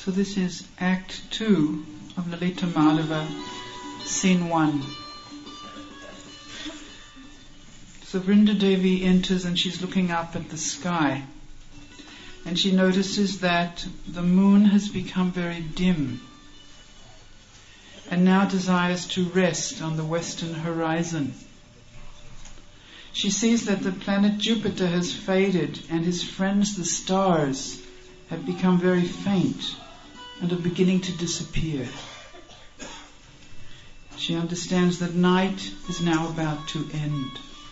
So this is Act 2 of Lalita Madhava, Scene 1. So Vrinda Devi enters and she's looking up at the sky. And she notices that the moon has become very dim and now desires to rest on the western horizon. She sees that the planet Jupiter has faded and his friends the stars have become very faint and are beginning to disappear. She understands that night is now about to end.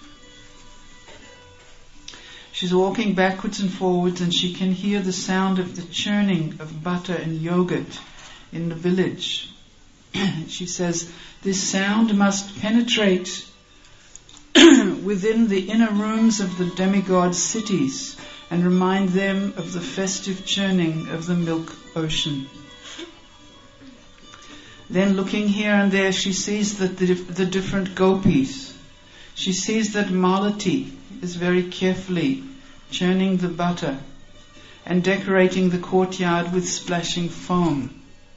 She's walking backwards and forwards and she can hear the sound of the churning of butter and yogurt in the village. She says, this sound must penetrate within the inner rooms of the demigod cities and remind them of the festive churning of the milk ocean. Then looking here and there, she sees that the different gopis. She sees that Malati is very carefully churning the butter and decorating the courtyard with splashing foam.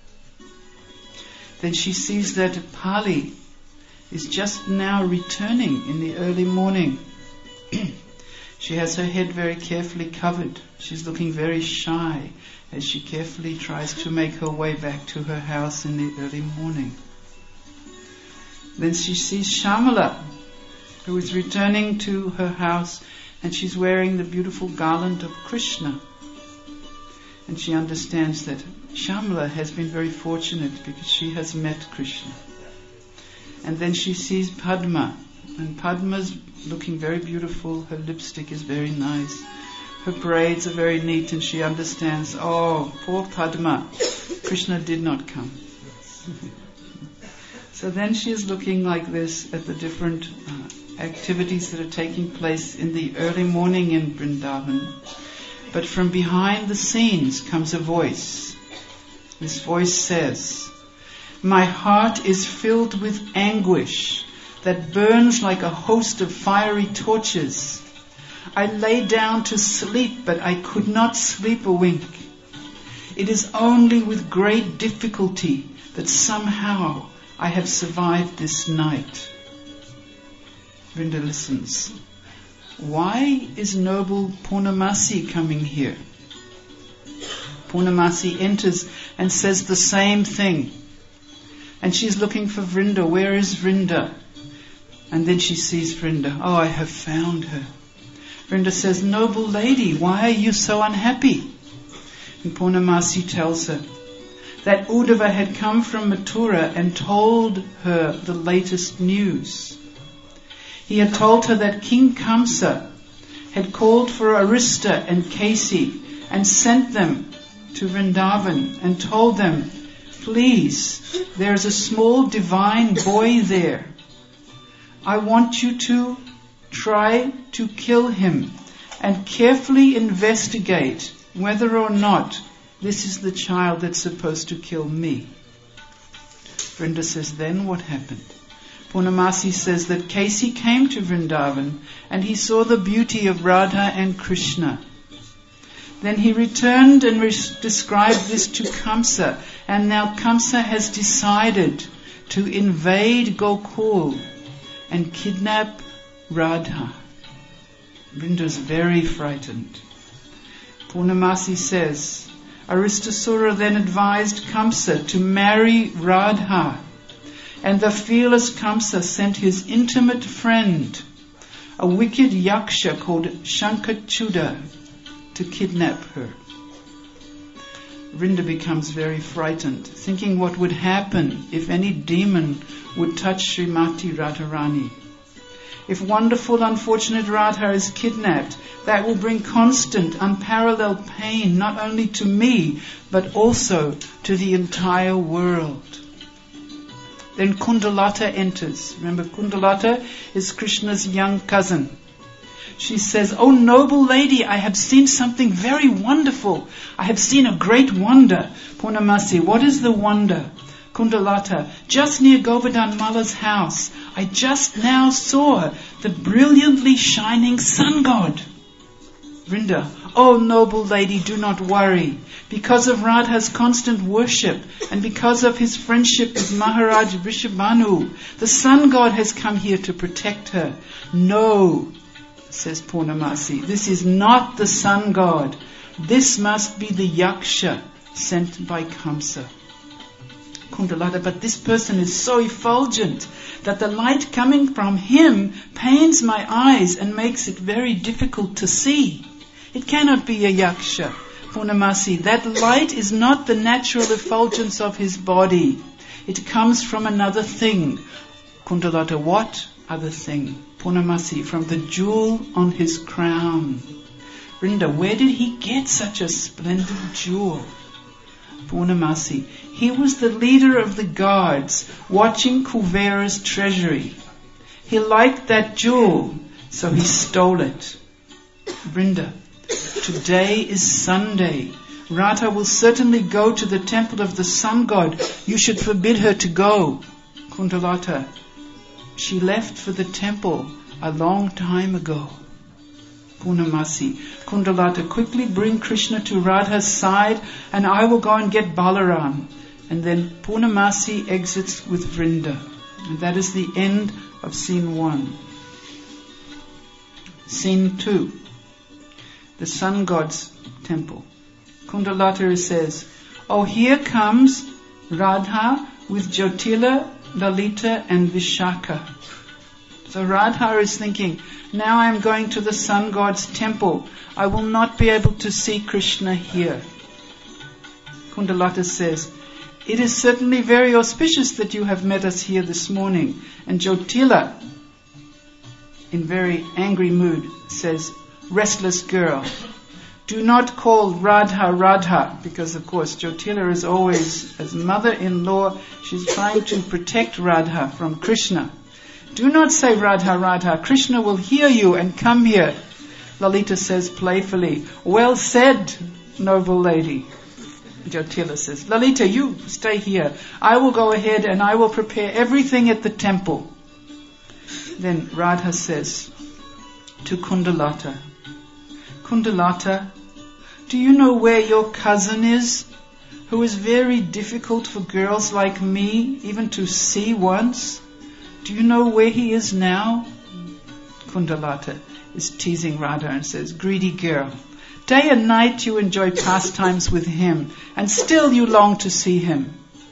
Then she sees that Pali is just now returning in the early morning. She has her head very carefully covered. She's looking very shy as she carefully tries to make her way back to her house in the early morning. Then she sees Shamala, who is returning to her house, and she's wearing the beautiful garland of Krishna. And she understands that Shamala has been very fortunate because she has met Krishna. And then she sees Padma, and Padma's looking very beautiful. Her lipstick is very nice. Her braids are very neat, and she understands, oh, poor Padma, Krishna did not come. So then she is looking like this at the different activities that are taking place in the early morning in Vrindavan. But from behind the scenes comes a voice. This voice says, my heart is filled with anguish that burns like a host of fiery torches. I lay down to sleep, but I could not sleep a wink. It is only with great difficulty that somehow I have survived this night. Vrinda listens. Why is noble Purnamasi coming here? Purnamasi enters and says the same thing. And she's looking for Vrinda. Where is Vrinda? And then she sees Vrinda. Oh, I have found her. Vrinda says, noble lady, why are you so unhappy? And Purnamasi tells her that Uddhava had come from Mathura and told her the latest news. He had told her that King Kamsa had called for Arista and Kesi and sent them to Vrindavan and told them, please, there's a small divine boy there. I want you to try to kill him and carefully investigate whether or not this is the child that's supposed to kill me. Vrinda says, then what happened? Purnamasi says that Kesi came to Vrindavan and he saw the beauty of Radha and Krishna. Then he returned and described this to Kamsa, and now Kamsa has decided to invade Gokul and kidnap Radha. Vrinda is very frightened. Purnamasi says, Aristasura then advised Kamsa to marry Radha, and the fearless Kamsa sent his intimate friend, a wicked yaksha called Shankachuda, to kidnap her. Vrinda becomes very frightened, thinking what would happen if any demon would touch Srimati Radharani. If wonderful, unfortunate Radha is kidnapped, that will bring constant, unparalleled pain not only to me, but also to the entire world. Then Kundalata enters. Remember, Kundalata is Krishna's young cousin. She says, oh noble lady, I have seen something very wonderful. I have seen a great wonder. Purnamasi, what is the wonder? Kundalata, just near Govardhan Mala's house, I just now saw the brilliantly shining sun god. Vrinda, oh noble lady, do not worry. Because of Radha's constant worship and because of his friendship with Maharaj Vrishabhanu, the sun god has come here to protect her. No, says Purnamasi, this is not the sun god. This must be the Yaksha sent by Kamsa. Kundalata, but this person is so effulgent that the light coming from him pains my eyes and makes it very difficult to see. It cannot be a Yaksha. Purnamasi, that light is not the natural effulgence of his body. It comes from another thing. Kundalata, what other thing? Purnamasi, from the jewel on his crown. Vrinda, where did he get such a splendid jewel? Purnamasi, he was the leader of the guards watching Kuvera's treasury. He liked that jewel, so he stole it. Vrinda, today is Sunday. Radha will certainly go to the temple of the sun god. You should forbid her to go. Kundalata, she left for the temple a long time ago. Purnamasi, Kundalata, quickly bring Krishna to Radha's side and I will go and get Balaram. And then Purnamasi exits with Vrinda. And that is the end of scene 1. Scene 2. The sun god's temple. Kundalata says, oh, here comes Radha with Jyotila, Lalita and Vishaka. So Radha is thinking, now I am going to the sun god's temple. I will not be able to see Krishna here. Kundalata says, it is certainly very auspicious that you have met us here this morning. And Jyotila, in very angry mood, says, restless girl, do not call Radha Radha, because of course Jyotila is always, as mother-in-law, she's trying to protect Radha from Krishna. Do not say Radha Radha, Krishna will hear you and come here. Lalita says playfully, well said, noble lady. Jyotila says, Lalita, you stay here. I will go ahead and I will prepare everything at the temple. Then Radha says to Kundalata, Kundalata, do you know where your cousin is, who is very difficult for girls like me even to see once? Do you know where he is now? Kundalata is teasing Radha and says, greedy girl, day and night you enjoy pastimes with him, and still you long to see him.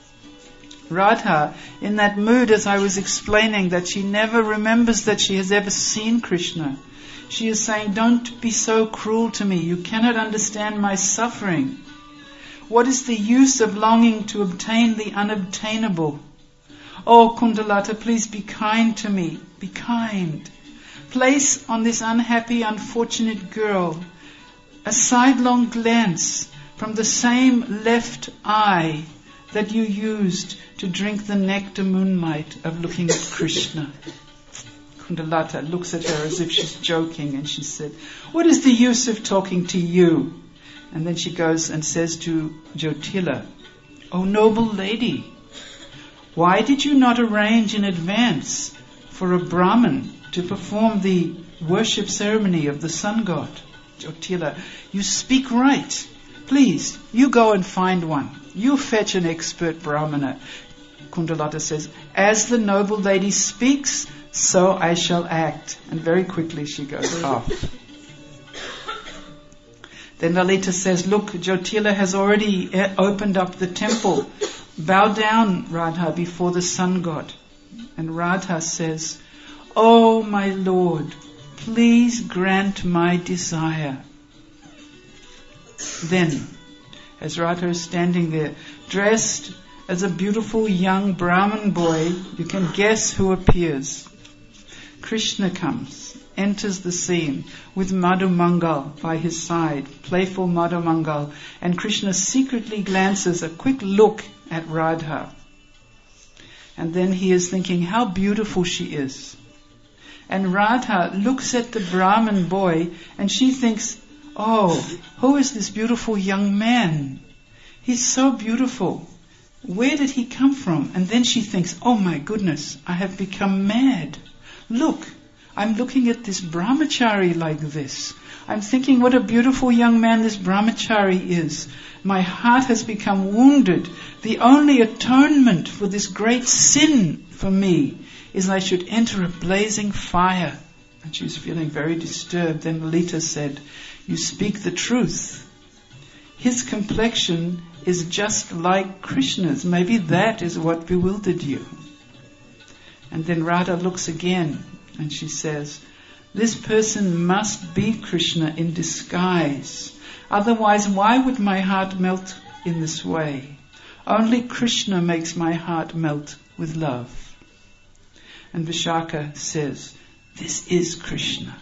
Radha, in that mood as I was explaining, that she never remembers that she has ever seen Krishna, she is saying, don't be so cruel to me, you cannot understand my suffering. What is the use of longing to obtain the unobtainable? Oh, Kundalata, please be kind to me, be kind. Place on this unhappy, unfortunate girl a sidelong glance from the same left eye that you used to drink the nectar moonlight of looking at Krishna. Kundalata looks at her as if she's joking and she said, what is the use of talking to you? And then she goes and says to Jyotila, oh noble lady, why did you not arrange in advance for a Brahmin to perform the worship ceremony of the sun god? Jyotila, you speak right. Please, you go and find one. You fetch an expert Brahmana. Kundalata says, as the noble lady speaks, so I shall act. And very quickly she goes off. Then Lalita says, look, Jyotila has already opened up the temple. Bow down, Radha, before the sun god. And Radha says, oh my lord, please grant my desire. Then, as Radha is standing there, dressed as a beautiful young Brahmin boy, you can guess who appears. Krishna comes, enters the scene with Madhu Mangal by his side, playful Madhu Mangal, and Krishna secretly glances a quick look at Radha. And then he is thinking how beautiful she is. And Radha looks at the Brahmin boy and she thinks, oh, who is this beautiful young man? He's so beautiful. Where did he come from? And then she thinks, oh my goodness, I have become mad. Look, I'm looking at this brahmachari like this. I'm thinking what a beautiful young man this brahmachari is. My heart has become wounded. The only atonement for this great sin for me is I should enter a blazing fire. And she was feeling very disturbed. Then Lalita said, you speak the truth. His complexion is just like Krishna's. Maybe that is what bewildered you. And then Radha looks again and she says, this person must be Krishna in disguise. Otherwise, why would my heart melt in this way? Only Krishna makes my heart melt with love. And Vishaka says, this is Krishna.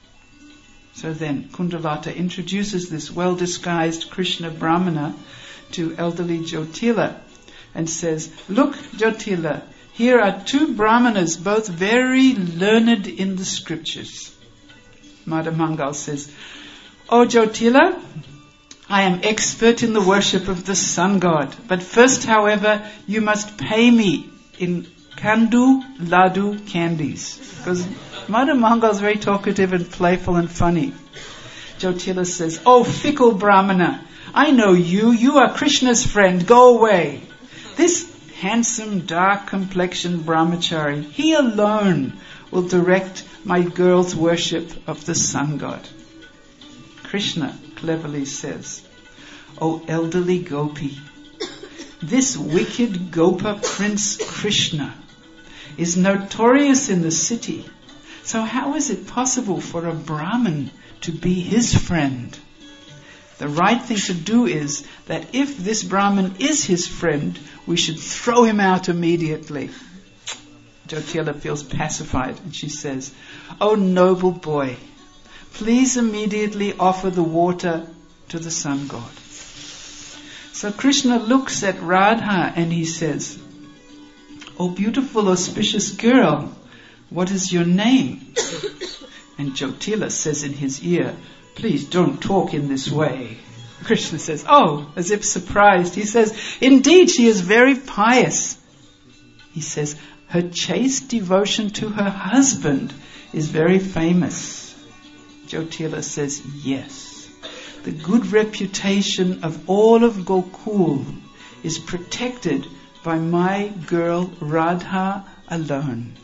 So then Kundalata introduces this well-disguised Krishna Brahmana to elderly Jyotila and says, look, Jyotila, here are two Brahmanas, both very learned in the scriptures. Madhamangal says, O Jyotila, I am expert in the worship of the sun god. But first, however, you must pay me in kandu ladu candies. Because Madhamangal is very talkative and playful and funny. Jyotila says, oh, fickle Brahmana, I know you. You are Krishna's friend. Go away. This handsome, dark-complexioned brahmachari, he alone will direct my girl's worship of the sun god. Krishna cleverly says, O elderly gopi, this wicked Gopa prince Krishna is notorious in the city. So how is it possible for a Brahmin to be his friend? The right thing to do is that if this Brahmin is his friend, we should throw him out immediately. Jyotila feels pacified and she says, O noble boy, please immediately offer the water to the sun god. So Krishna looks at Radha and he says, O beautiful auspicious girl, what is your name? And Jyotila says in his ear, please don't talk in this way. Krishna says, oh, as if surprised. He says, indeed, she is very pious. He says, her chaste devotion to her husband is very famous. Jyotila says, yes. The good reputation of all of Gokul is protected by my girl Radha alone.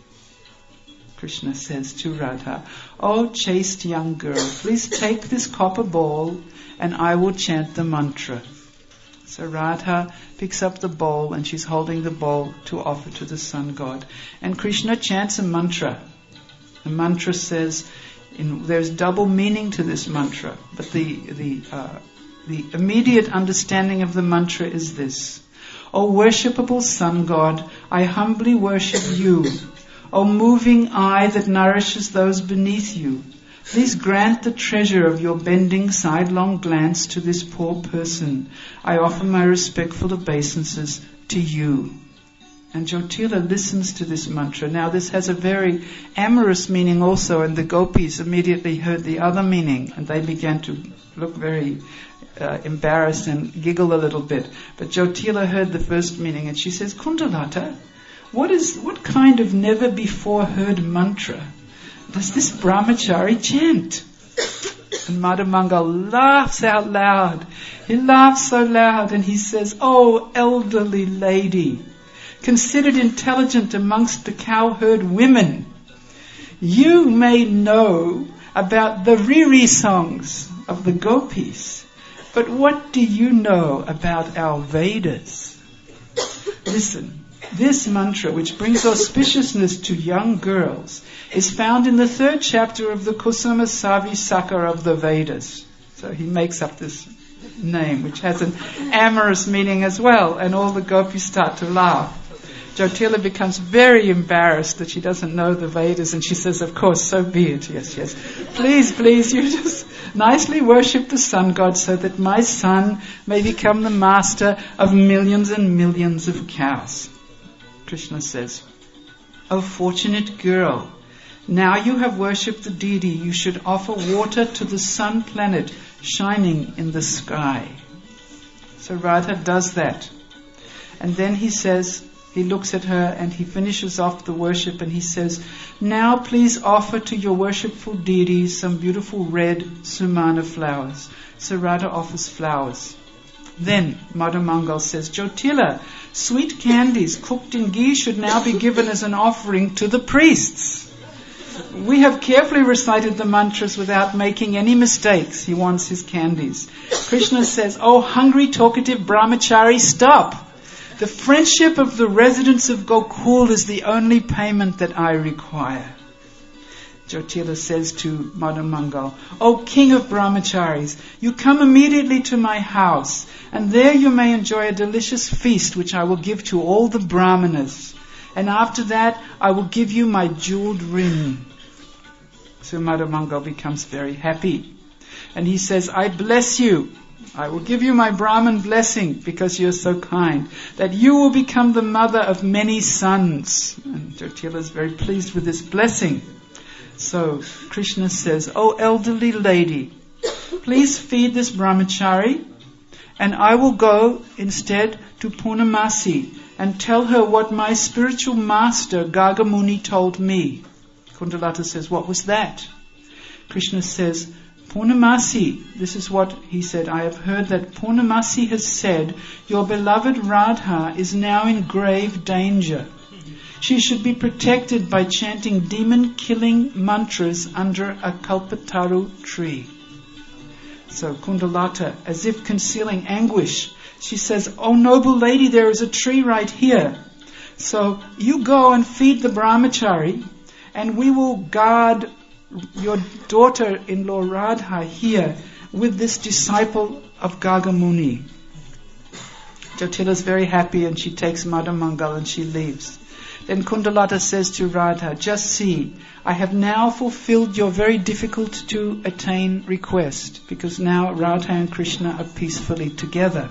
Krishna says to Radha, O chaste young girl, please take this copper bowl and I will chant the mantra. So Radha picks up the bowl and she's holding the bowl to offer to the sun god. And Krishna chants a mantra. The mantra says, there's double meaning to this mantra, but the immediate understanding of the mantra is this. O worshipable sun god, I humbly worship you. O moving eye that nourishes those beneath you, please grant the treasure of your bending sidelong glance to this poor person. I offer my respectful obeisances to you. And Jyotila listens to this mantra. Now this has a very amorous meaning also, and the gopis immediately heard the other meaning, and they began to look very embarrassed and giggle a little bit. But Jyotila heard the first meaning, and she says, Kundalata, what kind of never before heard mantra does this brahmachari chant? And Madhamangal laughs out loud. He laughs so loud and he says, oh elderly lady, considered intelligent amongst the cowherd women, you may know about the Riri songs of the gopis, but what do you know about our Vedas? Listen, this mantra, which brings auspiciousness to young girls, is found in the 3rd chapter of the Kusuma Savisaka of the Vedas. So he makes up this name, which has an amorous meaning as well, and all the gopis start to laugh. Jyotila becomes very embarrassed that she doesn't know the Vedas, and she says, of course, so be it, yes. Please, you just nicely worship the sun god so that my son may become the master of millions and millions of cows. Krishna says, O fortunate girl, now you have worshipped the deity, you should offer water to the sun planet shining in the sky. So Radha does that. And then he says, he looks at her and he finishes off the worship and he says, "Now please offer to your worshipful deity some beautiful red sumana flowers." So Radha offers flowers. Then Madhamangal says, "Jyotila, sweet candies cooked in ghee should now be given as an offering to the priests. We have carefully recited the mantras without making any mistakes." He wants his candies. Krishna says, "Oh, hungry, talkative brahmachari, stop. The friendship of the residents of Gokul is the only payment that I require." Jyotila says to Madhamangal, "O king of brahmacharis, you come immediately to my house, and there you may enjoy a delicious feast which I will give to all the brahmanas. And after that, I will give you my jeweled ring." So Madhamangal becomes very happy. And he says, "I bless you. I will give you my Brahman blessing because you're so kind, that you will become the mother of many sons." And Jyotila is very pleased with this blessing. So Krishna says, "O elderly lady, please feed this brahmachari, and I will go instead to Purnamasi and tell her what my spiritual master Gagamuni told me." Kundalata says, "What was that?" Krishna says, "Purnamasi, this is what he said, I have heard that Purnamasi has said, your beloved Radha is now in grave danger. She should be protected by chanting demon-killing mantras under a kalpataru tree." So Kundalata, as if concealing anguish, she says, "Oh noble lady, there is a tree right here. So you go and feed the brahmachari, and we will guard your daughter-in-law Radha here with this disciple of Gagamuni." Jyotila is very happy and she takes Madhamangal and she leaves. Then Kundalata says to Radha, "Just see, I have now fulfilled your very difficult to attain request, because now Radha and Krishna are peacefully together."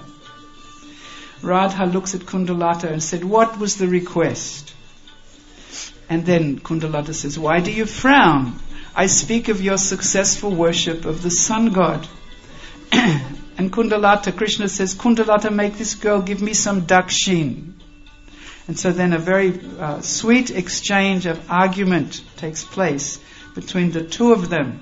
Radha looks at Kundalata and said, "What was the request?" And then Kundalata says, "Why do you frown? I speak of your successful worship of the sun god." And Krishna says, "Kundalata, make this girl give me some dakshin." And so then a very sweet exchange of argument takes place between the two of them.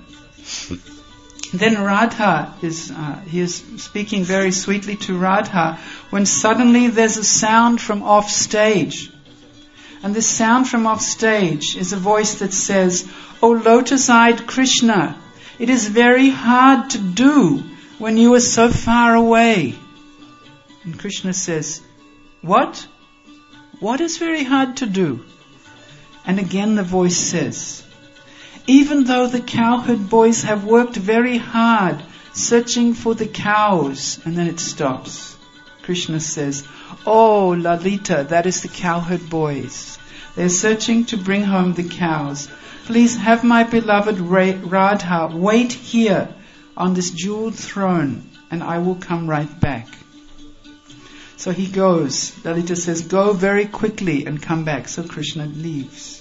Then Radha he is speaking very sweetly to Radha, when suddenly there's a sound from off stage. And this sound from off stage is a voice that says, "O lotus-eyed Krishna, it is very hard to do when you are so far away." And Krishna says, "What? What is very hard to do?" And again the voice says, "Even though the cowherd boys have worked very hard searching for the cows," and then it stops. Krishna says, "Oh Lalita, that is the cowherd boys. They're searching to bring home the cows. Please have my beloved Radha wait here on this jeweled throne, and I will come right back." So he goes. Lalita says, "Go very quickly and come back." So Krishna leaves.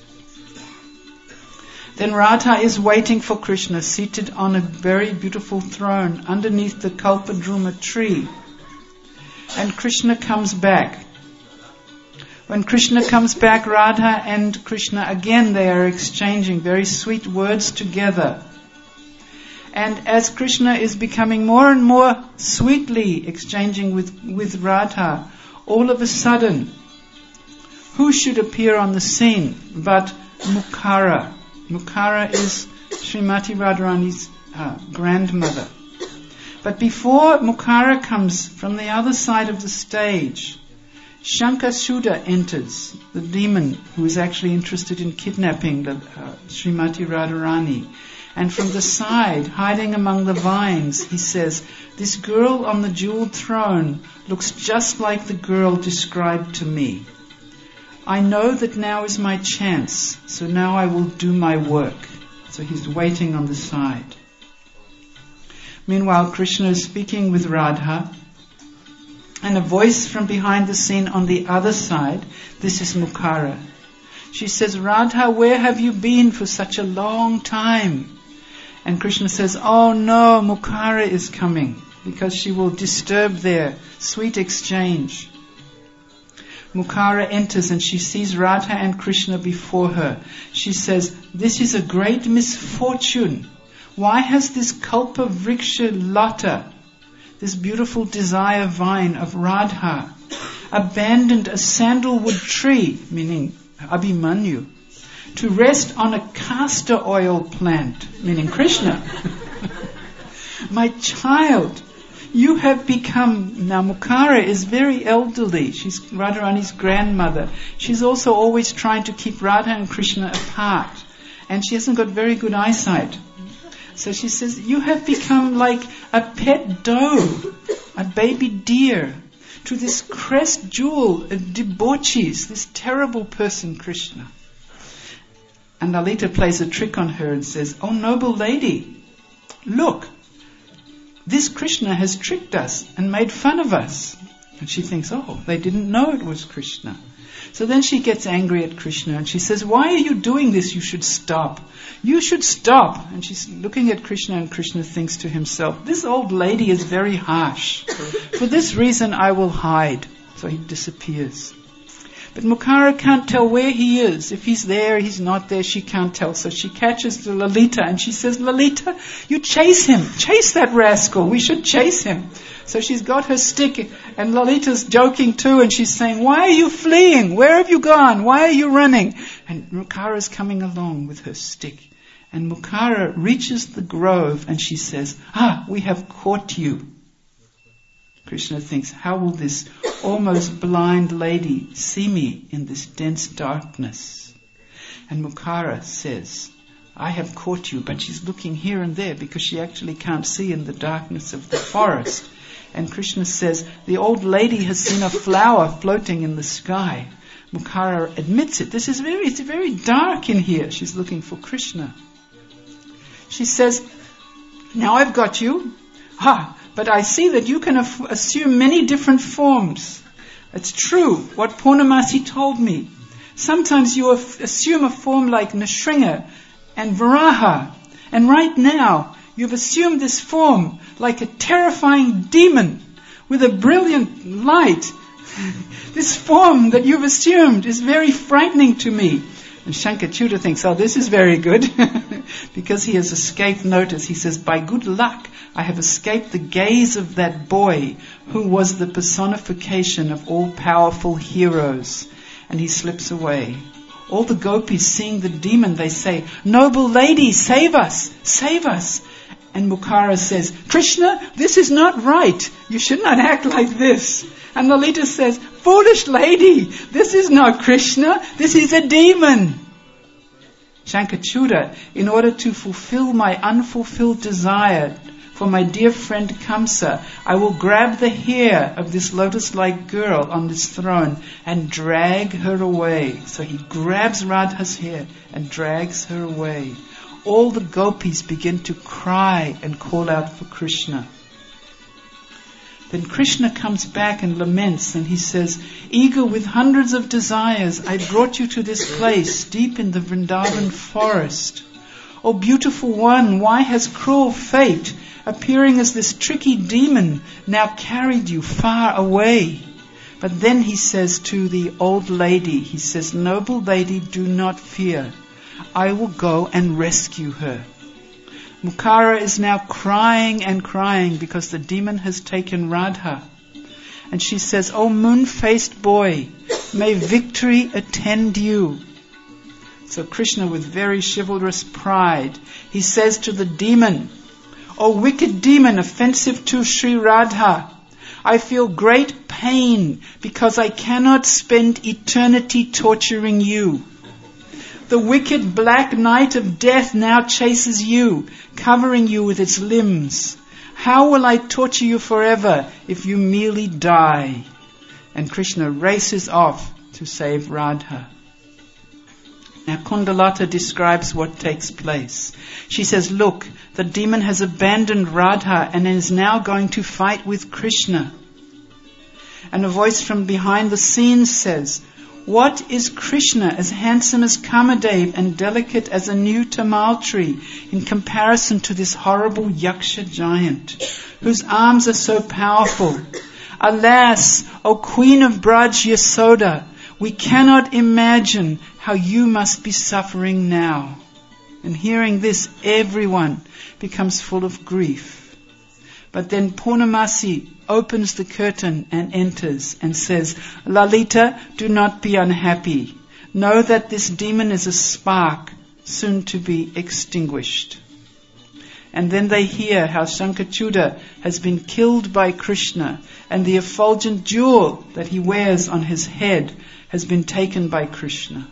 Then Radha is waiting for Krishna, seated on a very beautiful throne underneath the Kalpadruma tree. And Krishna comes back. When Krishna comes back, Radha and Krishna again, they are exchanging very sweet words together. And as Krishna is becoming more and more sweetly exchanging with Radha, all of a sudden, who should appear on the scene but Mukhara. Mukhara is Srimati Radharani's grandmother. But before Mukhara comes from the other side of the stage, Shankasuda enters, the demon who is actually interested in kidnapping Srimati Radharani. And from the side, hiding among the vines, he says, "This girl on the jeweled throne looks just like the girl described to me. I know that now is my chance, so now I will do my work." So he's waiting on the side. Meanwhile, Krishna is speaking with Radha, and a voice from behind the scene on the other side, this is Mukhara. She says, "Radha, where have you been for such a long time?" And Krishna says, "Oh no, Mukhara is coming, because she will disturb their sweet exchange." Mukara enters and she sees Radha and Krishna before her. She says, "This is a great misfortune. Why has this Kalpa Vriksha Lata, this beautiful desire vine of Radha, abandoned a sandalwood tree," meaning Abhimanyu, "to rest on a castor oil plant," meaning Krishna. "My child, you have become..." Now Mukara is very elderly. She's Radharani's grandmother. She's also always trying to keep Radha and Krishna apart. And she hasn't got very good eyesight. So she says, "You have become like a pet doe, a baby deer, to this crest jewel of debauchees, this terrible person Krishna." And Lalita plays a trick on her and says, "Oh noble lady, look, this Krishna has tricked us and made fun of us." And she thinks, oh, they didn't know it was Krishna. So then she gets angry at Krishna and she says, "Why are you doing this? You should stop. You should stop." And she's looking at Krishna and Krishna thinks to himself, "This old lady is very harsh. For this reason I will hide." So he disappears. But Mukara can't tell where he is. If he's there, he's not there, she can't tell. So she catches the Lalita and she says, "Lalita, you chase him. Chase that rascal. We should chase him." So she's got her stick and Lalita's joking too and she's saying, "Why are you fleeing? Where have you gone? Why are you running?" And Mukara's coming along with her stick. And Mukara reaches the grove and she says, "We have caught you." Krishna thinks, how will this almost blind lady see me in this dense darkness? And Mukara says, "I have caught you," but she's looking here and there because she actually can't see in the darkness of the forest. And Krishna says, "The old lady has seen a flower floating in the sky." Mukara admits it. It's very dark in here. She's looking for Krishna. She says, "Now I've got you. But I see that you can assume many different forms. It's true what Purnamasi told me. Sometimes you assume a form like Nrsimha and Varaha. And right now, you've assumed this form like a terrifying demon with a brilliant light. This form that you've assumed is very frightening to me." And Shankachuta thinks, oh, this is very good. Because he has escaped notice. He says, "By good luck, I have escaped the gaze of that boy who was the personification of all powerful heroes." And he slips away. All the gopis, seeing the demon, they say, "Noble lady, save us, save us." And Mukara says, "Krishna, this is not right. You should not act like this." And Lalita says, "Foolish lady, this is not Krishna, this is a demon." Shankachuta, in order to fulfill my unfulfilled desire for my dear friend Kamsa, I will grab the hair of this lotus-like girl on this throne and drag her away. So he grabs Radha's hair and drags her away. All the gopis begin to cry and call out for Krishna. Then Krishna comes back and laments and he says, "Eager with hundreds of desires, I brought you to this place deep in the Vrindavan forest. O beautiful one, why has cruel fate, appearing as this tricky demon, now carried you far away?" But then he says to the old lady, he says, "Noble lady, do not fear. I will go and rescue her." Mukara is now crying and crying because the demon has taken Radha. And she says, "Oh moon-faced boy, may victory attend you." So Krishna, with very chivalrous pride, he says to the demon, "O wicked demon, offensive to Sri Radha, I feel great pain because I cannot spend eternity torturing you. The wicked black night of death now chases you, covering you with its limbs. How will I torture you forever if you merely die?" And Krishna races off to save Radha. Now Kundalata describes what takes place. She says, "Look, the demon has abandoned Radha and is now going to fight with Krishna." And a voice from behind the scenes says, "What is Krishna as handsome as Kamadev and delicate as a new tamal tree in comparison to this horrible Yaksha giant, whose arms are so powerful? Alas, O Queen of Braj Yasoda, we cannot imagine how you must be suffering now. And hearing this, everyone becomes full of grief. But then Purnamasi opens the curtain and enters and says, Lalita, do not be unhappy. Know that this demon is a spark, soon to be extinguished. And then they hear how Shankachuda has been killed by Krishna, and the effulgent jewel that he wears on his head has been taken by Krishna.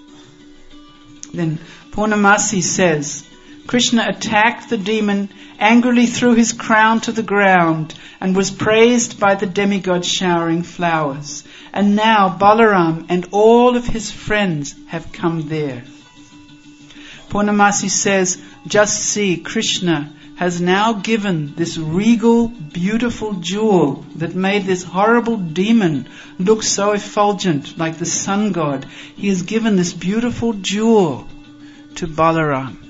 Then Purnamasi says, Krishna attacked the demon, angrily threw his crown to the ground, and was praised by the demigod showering flowers. And now Balaram and all of his friends have come there. Purnamasi says, just see, Krishna has now given this regal, beautiful jewel that made this horrible demon look so effulgent like the sun god. He has given this beautiful jewel to Balaram.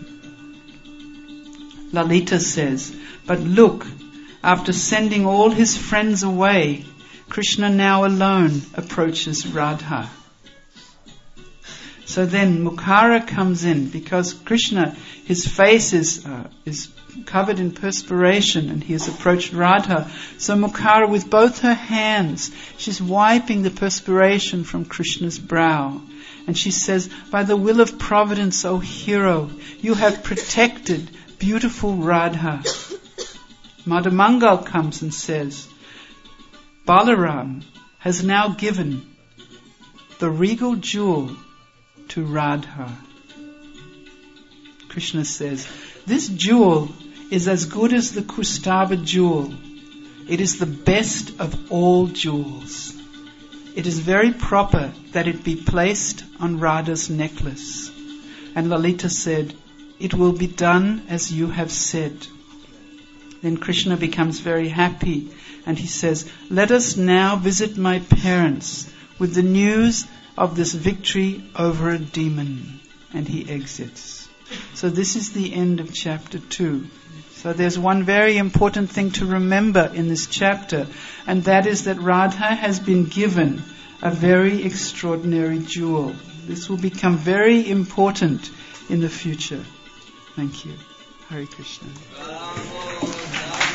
Lalita says, but look, after sending all his friends away, Krishna now alone approaches Radha. So then Mukhara comes in, because Krishna, his face is covered in perspiration, and he has approached Radha. So Mukhara, with both her hands, she's wiping the perspiration from Krishna's brow. And she says, by the will of providence, O hero, you have protected beautiful Radha. Madhamangal comes and says, Balaram has now given the regal jewel to Radha. Krishna says, this jewel is as good as the Kustaba jewel. It is the best of all jewels. It is very proper that it be placed on Radha's necklace. And Lalita said, it will be done as you have said. Then Krishna becomes very happy, and he says, let us now visit my parents with the news of this victory over a demon. And he exits. So this is the end of chapter 2. So there's one very important thing to remember in this chapter, and that is that Radha has been given a very extraordinary jewel. This will become very important in the future. Thank you. Hare Krishna.